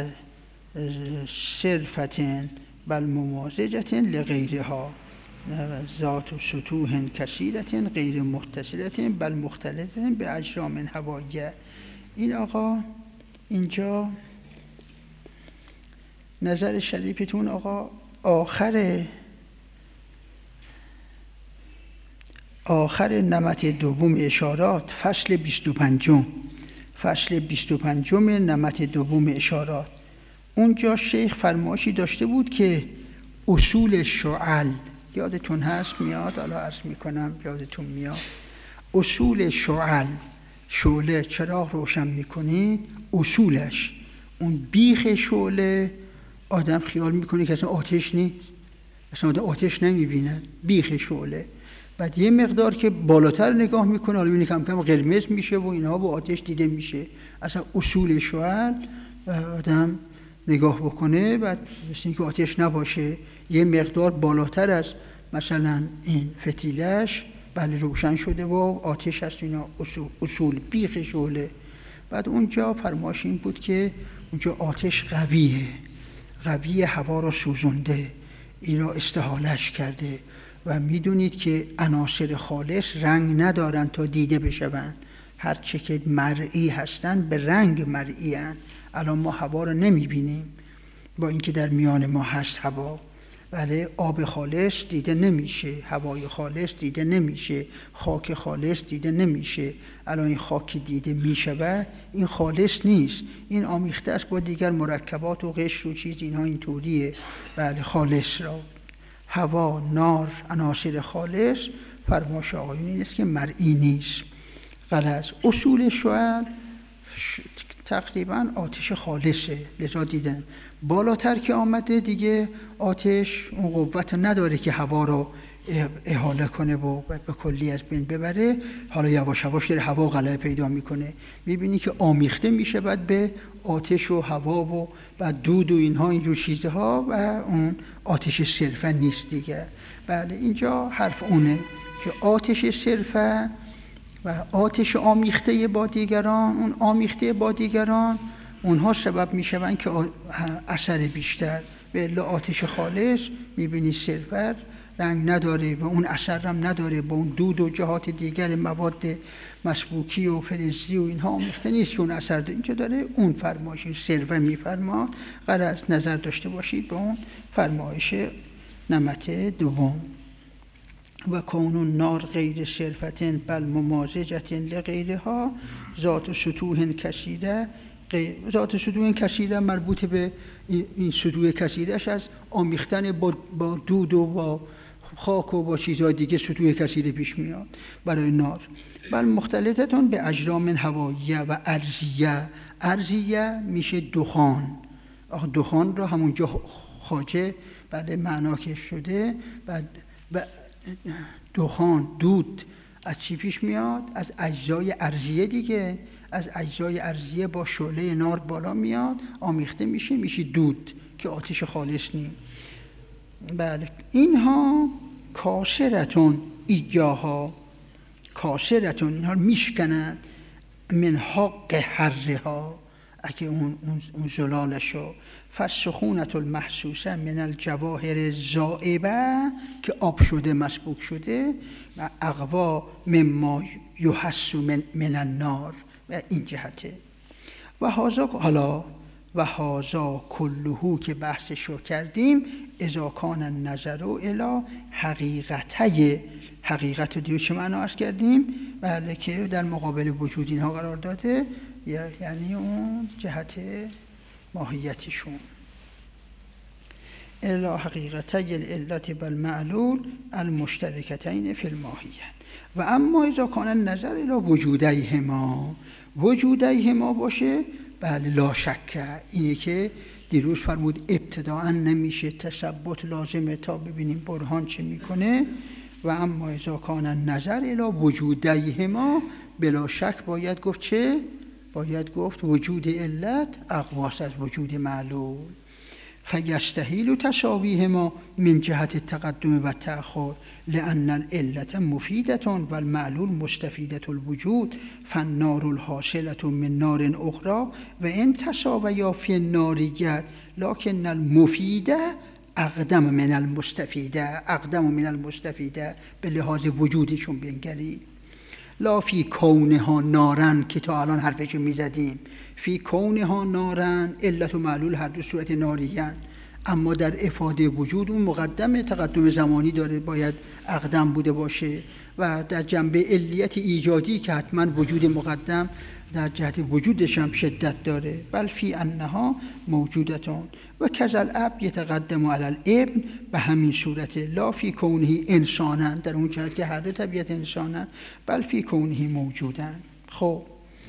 S2: صرفة بل ممازجة لغیرها، ذات سطوح کثیرة غیر متصلة بل مختلطة باجرام هواییه. این آقا اینجا نظر شریفتون آقا آخر نمط دوم اشارات، فصل 25 نمط دوم اشارات، اونجا شیخ فرمایشی داشته بود که اصول شعل، یادتون هست میاد؟ حالا عرض میکنم یادتون میاد. اصول شعل، شعله چراغ روشن میکنید، اصولش اون بیخ شعله آدم خیال میکنه که اصلا آتش نیست، اصلا آدم آتش نمیبینه، بیخ شعله. بعد یه مقدار که بالاتر نگاه میکنه، حالا میبینه کم کم قرمز میشه و اینها با آتش دیده میشه. اصلا اصول شعل آدم نگاه بکنه بعد مثل اینکه آتش نباشه، یه مقدار بالاتر از مثلا این فتیلش بله روشن شده و آتش هست. اینا اصول بیخ شعله. بعد اونجا فرمایش این بود که اونجا آتش قویه، هوا رو سوزونده، اینا استحالش کرده. و میدونید که عناصر خالص رنگ ندارن تا دیده بشون، هرچه که مرئی هستن به رنگ مرئی هن. الان ما هوا رو نمیبینیم با اینکه در میان ما هست هوا، بله آب خالص دیده نمیشه، هوای خالص دیده نمیشه، خاک خالص دیده نمیشه. الان این خاک دیده میشود این خالص نیست، این آمیخته است با دیگر مرکبات و قشر و چیز، اینها اینطوریه. بله خالص را هوا، نار، عناصر خالص، فرمایش آقایون این است که مرئی نیست. غلط. اصول شعل تقریبا آتش خالصه، لذا دیدن بالاتر که آمده دیگه آتش اون قوت نداره که هوا رو احاله کنه و به کلی از بین ببره. حالا یواش یواش داره هوا غلبه پیدا میکنه، میبینی که آمیخته میشه بعد به آتش و هوا و بعد دود و اینها اینجور چیزها و اون آتش صرفا نیست دیگه. بله اینجا حرف اونه که آتش صرفا و آتش آمیخته با دیگران، اون آمیخته با دیگران اونها سبب میشوند که اثر بیشتر. به الا آتش خالص میبینی صرفا رنگ نداره و اون اثر هم نداره، با اون دود و جهات دیگر مواد مسبوکی و فلزی و اینها آمیخته نیست که اون اثر داره. اینجا داره اون فرمایش صرفا میفرما، غرض نظر داشته باشید به اون فرمایش نمط دوم. و کون النار غیر صرفتن بل ممازجة لغیرها ذات سطوح کثیره. ذات سطوح کثیره مربوط به این سطوح کثیرش از آمیختن با دود و با خاک و با چیزهای دیگه سطوح کثیری پیش میاد برای نار. بل مختلطتون به اجرام هواییه و ارضیه. ارضیه میشه دخان. دخان را همونجا خواجه بله معناکش شده. و دخان دود از چی پیش میاد؟ از اجزای ارضیه دیگه. از اجزای ارضیه با شعله نار بالا میاد، آمیخته میشه دود که آتش خالص نیم. بله اینها کاسرتون ایگاها، کاسرتون اینها میشکنند من حق حرها، اگه اون زلالشو. فالسخونت المحسوسه من الجواهر زائبه که آب شده مسبوک شده و اقوا مما یحس من النار. و این جهته. و هذا کلهو که بحثشو کردیم اذا کان النظر الی حقیقت دیو چه معنا عرض کردیم؟ بله که در مقابل وجود اینها قرار داده، یعنی اون جهت ماهیتشون. الی حقیقتي العلة بالمعلول المشترکتین فی الماهیه. و اما اذا کان النظر الی وجودیهما باشه، بله لا شک. اینه که دیروز فرمود ابتداء نمیشه تثبت لازمه تا ببینیم برهان چه میکنه. و اما اذا کان النظر الی وجودیهما بلا شک باید گفت چه؟ باید گفت وجود علت اقواس از وجود معلول. فیستحیل تساویهما من جهت التقدم و تأخر لأن العلة مفیدة و المعلول مستفیدة الوجود فالنار الحاصلة من نار اخرى و ان تساویا فی الناریت لكن المفیده اقدم من المستفیده به لحاظ وجودشون بنگرید. لا فی کونها نارن که تا الان حرفشو میزدیم، فی کونها نارن علت و معلول هر دو صورت ناریان، اما در افاده وجود اون مقدم تقدم زمانی داره، باید اقدم بوده باشه. و در جنبه علیت ایجادی که حتما وجود مقدم در جهت وجودش هم شدت داره. بل فی انها موجودتون و کذل اب یتقدم علی الابن، به همین صورت لا فی کونه انسانن، در اون جهت که هر دو طبیعت انسانن، بل فی کونه موجودن. خب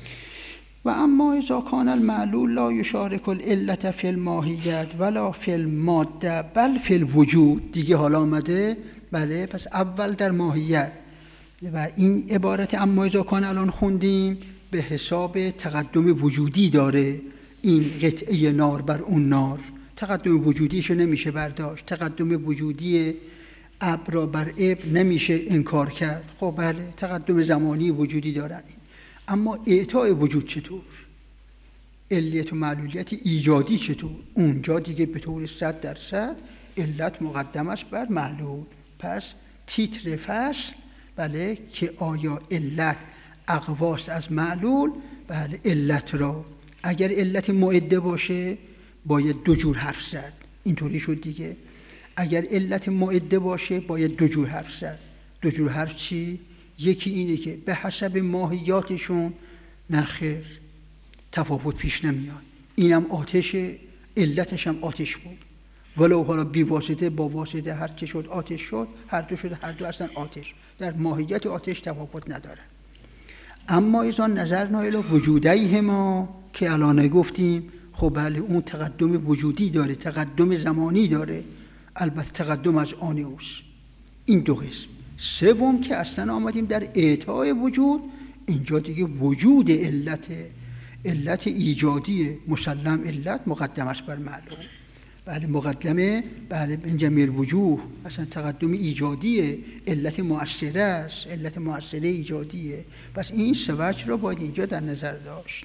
S2: و اما اذا کان المعلول لا یشارک العلة فی الماهیت ولا فی الماده بل فی الوجود، دیگه حالا آمده بله پس اول در ماهیت. و این عبارت اما اذا کان الان خوندیم به حساب تقدم وجودی داره. این قطعه نار بر اون نار تقدم وجودیشو نمیشه برداشت، تقدم وجودی اب را بر اب نمیشه انکار کرد. خب بله تقدم زمانی وجودی دارن، اما اعطای وجود چطور؟ علیت و معلولیت ایجادی چطور؟ اونجا دیگه به طور 100% علت مقدم است بر معلول. پس تیتر فصل بله که آیا علت اقواس از معلول؟ بله علت را اگر علت معده باشه باید دو جور حرف زد، اینطوری شد دیگه. اگر علت معده باشه باید دو جور حرف زد. دو جور حرف چی؟ یکی اینه که به حسب ماهیاتشون نخیر تفاوت پیش نمیاد، اینم آتش علتش هم آتش بود، ولو حالا بی واسطه با واسطه هر چه شد آتش شد، هر دو شد، هر دو اصلا آتش، در ماهیت آتش تفاوت نداره. اما اذا نظرنا الی وجودیهما که الان گفتیم خب بله اون تقدم وجودی داره، تقدم زمانی داره، البته تقدم از آن اوست. این دو قسم. سوم که اصلا آمدیم در اعطای وجود، اینجا دیگه وجود علت ایجادی مسلم علت مقدم است بر معلوم. بله مقدمه، بله من جمیع الوجوه، اصلا تقدم ایجادی علت مؤثره است، علت مؤثره ایجادیه. پس این سه وجه را باید اینجا در نظر داشت.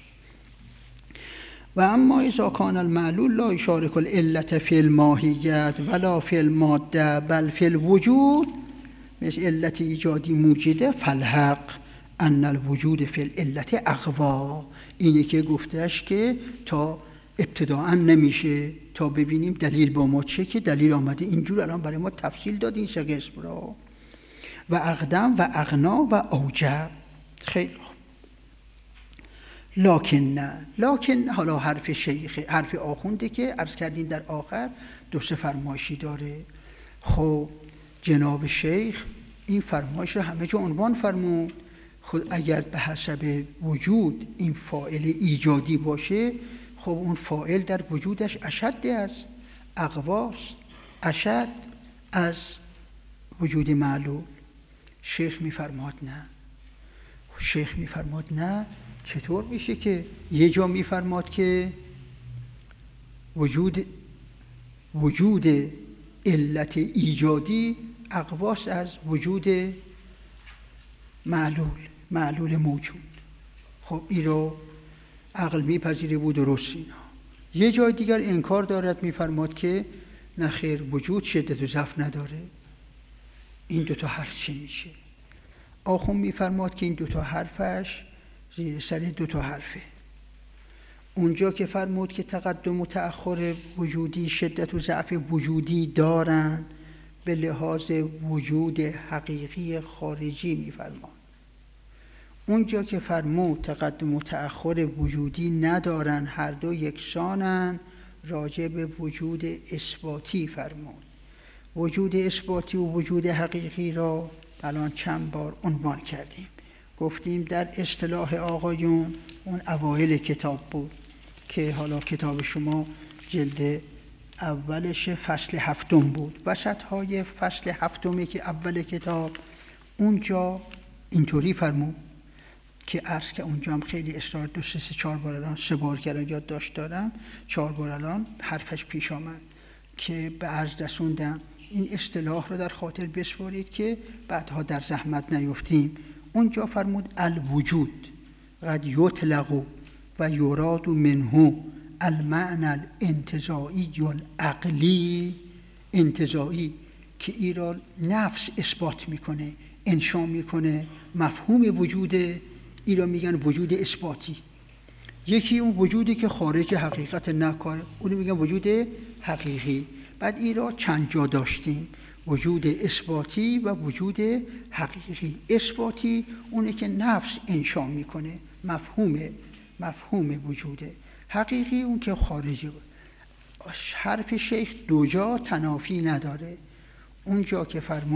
S2: و اما اذا کان المعلول لا یشارک العلة فی الماهیت ولا فی الماده بل فی الوجود، مثل علت ایجادی موجده، فالحق ان الوجود فی العلة اقوا. اینه که گفتش که تا ابتداء نمیشه تا ببینیم دلیل با ما چه، که دلیل آمده اینجور الان برای ما تفصیل داد این سه قسم را. و اقدم و اغنا و اوجب. خیلی خوب. لکن حالا حرف شیخ، حرف آخونده که عرض کردیم در آخر دو سه فرمایشی داره. خب جناب شیخ این فرمایش رو همه جا عنوان فرمود. خود اگر به حسب وجود این فاعل ایجادی باشه، خب اون فاعل در وجودش اشد است، اقواست، اشد از وجود معلول. شیخ میفرماد نه. شیخ میفرماد نه. چطور میشه که یه جا میفرماد که وجود علت ایجادی اقواس از وجود معلول موجود. خب این رو عقل میپذیره بود درست اینا. یه جای دیگر انکار دارد، میفرماد که نه خیر، وجود شدت و ضعف نداره. این دوتا حرف چه میشه؟ آخون میفرماد که این دوتا حرفش زیر سر دوتا حرفه. اونجا که فرمود که تقدم و تأخر وجودی شدت و ضعف وجودی دارن، به لحاظ وجود حقیقی خارجی میفرماد. اونجا که فرمود تقدم و تأخر وجودی ندارن، هر دو یکسانن، راجع به وجود اثباتی فرمود. وجود اثباتی و وجود حقیقی را الان چند بار عنوان کردیم. گفتیم در اصطلاح آقایون اون اوایل کتاب بود که حالا کتاب شما جلد اولش فصل 7 بود، وسط‌های فصل 7 که اول کتاب اونجا اینطوری فرمود که عرض که اونجا هم خیلی اصرار 2 3 4 بار الان 3 بار کردم یادداشت دارم، 4 بار الان حرفش پیش آمد که به عرض رسوندم. این اصطلاح رو در خاطر بسپارید که بعدها در زحمت نیفتیم. اونجا فرمود الوجود قد یطلق و یراد منه المعنى الانتزاعی العقلی. انتزاعی که ای را نفس اثبات میکنه، انشا میکنه. مفهوم وجود ای را میگن وجود اثباتی. یکی اون وجودی که خارج حقیقت نکاره، اونو میگن وجود حقیقی. بعد ای را چند جا داشتیم، وجود اثباتی و وجود حقیقی. اثباتی اونه که نفس انشا میکنه، مفهوم وجوده. حقیقی اون که خارجه. حرف شیخ 2 جا تنافی نداره. اونجا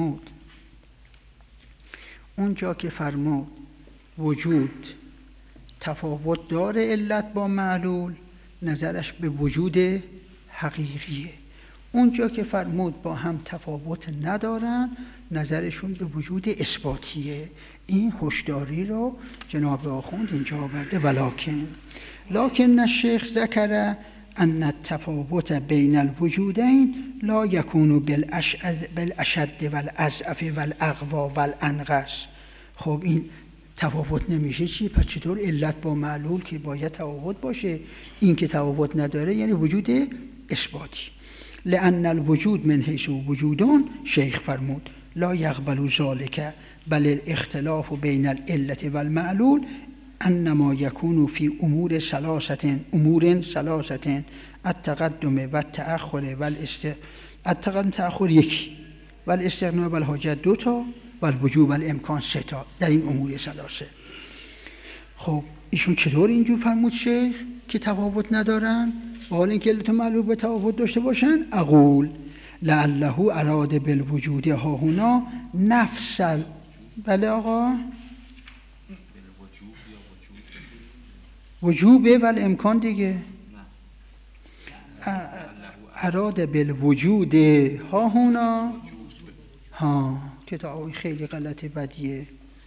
S2: که فرمود وجود تفاوت داره علت با معلول، نظرش به وجود حقیقیه. اونجا که فرمود با هم تفاوت ندارن، نظرشون به وجود اثباتیه. این هشداری رو جناب آخوند اینجا آورده. لکن الشیخ ذکر ان التفاوت بین الوجودین لا یکون بالاشد والاضعف والاقوى والانقص. خب این تفاوت نمیشه چی؟ پس چطور علت با معلول که باید تفاوت باشه، این که تفاوت نداره یعنی وجود اثباتی. لأن الوجود من حیث وجودون، شیخ فرمود لا یقبل ذلك بل الاختلاف بین العلت والمعلول انما یکون فی امور ثلاثه التقدم و التأخر التقدم تأخر 1 والاستغناء والحاجت 2 تا والوجوب والامکان 3 تا در این امور ثلاثه. خب ایشون چطور اینجور فرمود شیخ که تفاوت ندارن با حال اینکه علت و معلول به تفاوت داشته باشن؟ اقول لعله اراد بالوجود ها هنا نفس بله آقا وجوبه ولی امکان دیگه. اراد بالوجود ها هنا ها کتاب خیلی غلط بدیه.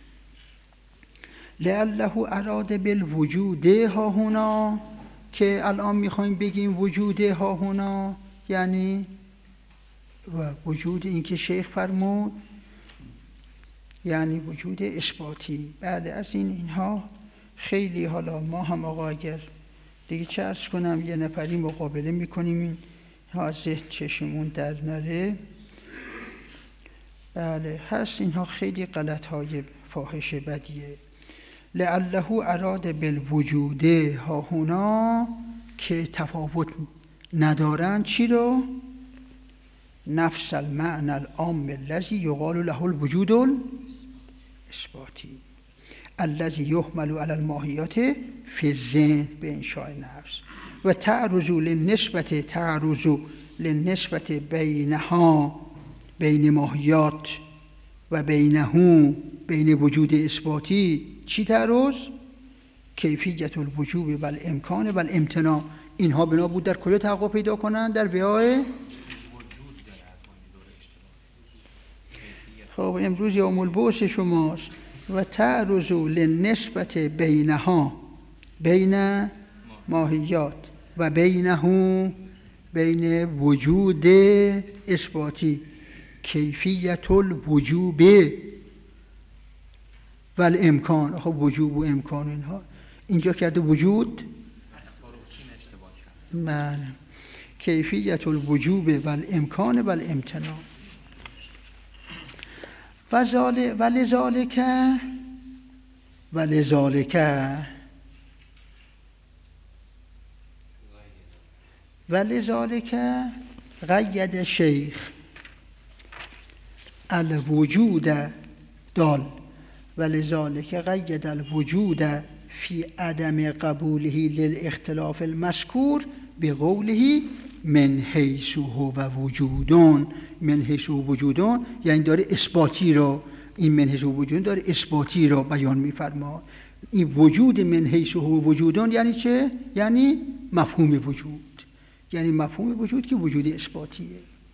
S2: لعله اراد بالوجود ها هنا که الان میخوایم بگیم وجود ها هنا یعنی و وجود این که شیخ فرمود یعنی وجود اثباتی. بله از اینها خیلی. حالا ما هم آقا اگر دیگه چه عرض کنم یه نفری مقابله میکنیم این ها ذهن چشمون در نره. بله هست اینها خیلی غلط های فاحش بدیه. لعله اراد بالوجود ها هنا که تفاوت ندارن چی رو؟ نفس المعنى العام الذي يقال له الوجود الاثباتی الذي يحمل على الماهیات في الذهن به انشاء نفس و تعرض للنسبة بینها بین ماهیات و بینهو، بین وجود اثباتی چی تعرض؟ کیفیت الوجوب و الامکان و الامتناع. اینها بنا بود در کجا تحقق پیدا کنند؟ در وعای خب امروز یوم البعث شماست. و تعرض للنسبت بینها، بین ماهیات و بینه، بین وجود اثباتی، کیفیت الوجوب و الامکان. خب وجوب و امکان اینها اینجا کرده وجود، بله، کیفیت الوجوب و الامکان و الامتناع. ولذالک قید شیخ الوجود دال، ولذالک قید الوجود فی عدم قبوله للاختلاف المذکور بقوله من حیث هو وجودون. من حیث هو وجودون یعنی داره اثباتی رو، این من حیث هو وجودون داره اثباتی رو بیان می‌فرماد. این وجود من حیث هو وجودون یعنی چه؟ یعنی مفهوم وجود، یعنی مفهوم وجود که وجود اثباتیه.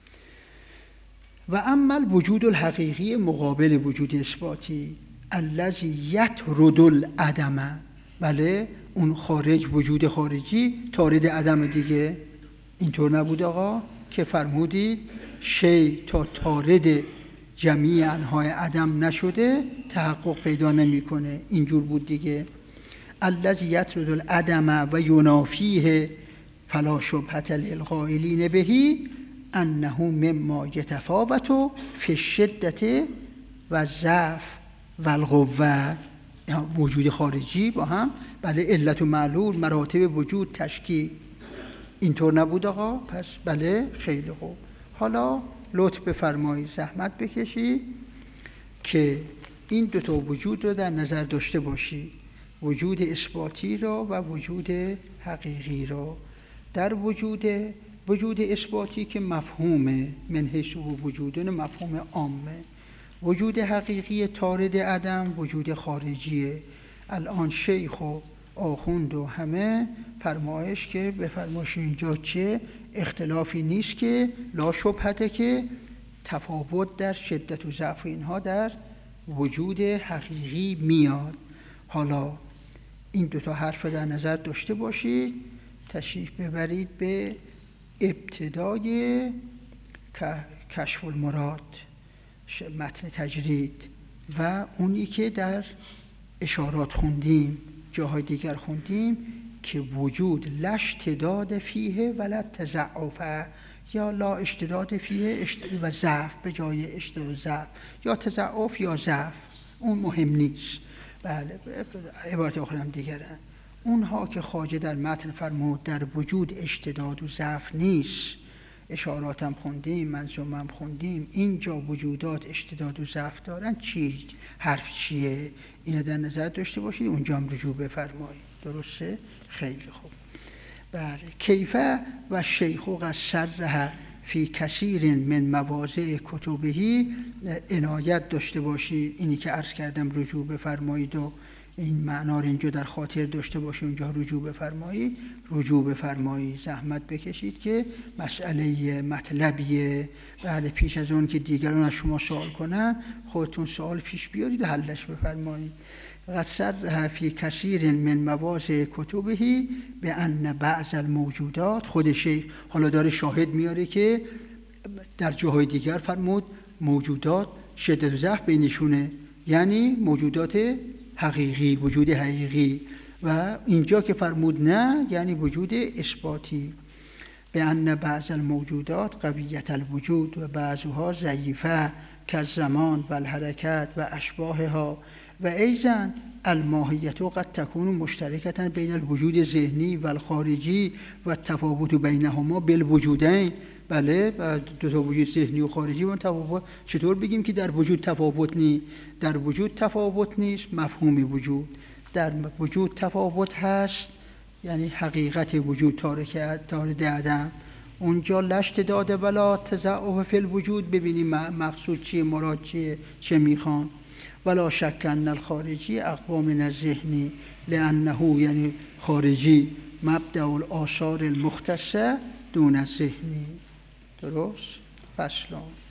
S2: و اما الوجود الحقیقی مقابل وجود اثباتی الذی یطرد العدم، بله اون خارج، وجود خارجی طارد عدم دیگه. اینطور نبود آقا که فرمودید شی تا طارد جمیع انواع عدم نشده تحقق پیدا نمیکنه، اینجور بود دیگه. الذی یطرد العدم و ینافیه فلا شبهة للقائلین بهی انه مما یتفاوت فی الشدة و ضعف و القوة. وجود خارجی با هم، بله، علت و معلول، مراتب وجود، تشکیل. اینطور نبود آقا؟ پس بله، خیلی خوب. حالا لطف بفرمایید، زحمت بکشید که این دوتا وجود رو در نظر داشته باشید، وجود اثباتی رو و وجود حقیقی رو. در وجود اثباتی که مفهوم من حیث هو وجودون، مفهوم عامه. وجود حقیقی طارد عدم وجود خارجیه. الان شیخ و آخوند و همه فرمایش که بفرمایش اینجا چه اختلافی نیست که لا شبهته که تفاوت در شدت و ضعف اینها در وجود حقیقی میاد. حالا این دوتا حرف رو در نظر داشته باشید. تشریف ببرید به ابتدای کشف المراد، متن تجرید، و اونی که در اشارات خوندیم، جاهای دیگر خوندیم که وجود لا اشتداد فیه ولا تضعف، یا لا اشتداد فیه و ضعف به جای اشتداد ضعف، یا تضعف یا ضعف، اون مهم نیست. بله، عبارت آخر هم دیگرن. اونها که خواجه در متن فرمود در وجود اشتداد و ضعف نیست، اشاراتم خوندیم، منظومم خوندیم، اینجا وجودات اشتداد و ضعف دارن، حرف چیه؟ اینو در نظر داشته باشید، اونجا هم رجوع بفرمایید. درسته؟ خیلی خوب. بله. کیفه و شیخ قد صرح فی کثیر من مواضع کتبهی، عنایت داشته باشید، اینی که عرض کردم رجوع بفرمایید و این معنا رو اینجا در خاطر داشته باشید، اونجا رجوع بفرمایید، زحمت بکشید که مسئله مطلبیه. بله، پیش از اون که دیگران از شما سوال کنن خودتون سوال پیش بیارید و حلش بفرمایید. قد صرح فی کثیر من مواضع کتبهی به ان بعض الموجودات، خود شیخ حالا داره شاهد میاره که در جاهای دیگر فرمود موجودات شدت و ضعف بینشونه، یعنی موجودات حقیقی، وجود حقیقی، و اینجا که فرمود نه یعنی وجود اثباتی. به ان بعض الموجودات قویت الوجود و بعضها ضعیفه کالزمان و الحرکت و اشباهها و ایضا الماهیت قد تكون مشترکة بین الوجود ذهنی و الخارجی و التفاوت بینهما بالوجودین. بله، دو تا وجود ذهنی و خارجی و تفاوت. چطور بگیم که در وجود تفاوت نیست؟ در وجود تفاوت نیست، مفهوم وجود. در وجود تفاوت هست، یعنی حقیقت وجود طارد عدم. اونجا لشت داده ولا تضعف فی الوجود، ببینیم مقصود چیه، مراد چیه، چه میخوان. ولا شک ان الخارجی اقوا من الذهنی لانه، یعنی خارجی مبدأ الآثار المختصه دون الذهنی. درست؟ فصل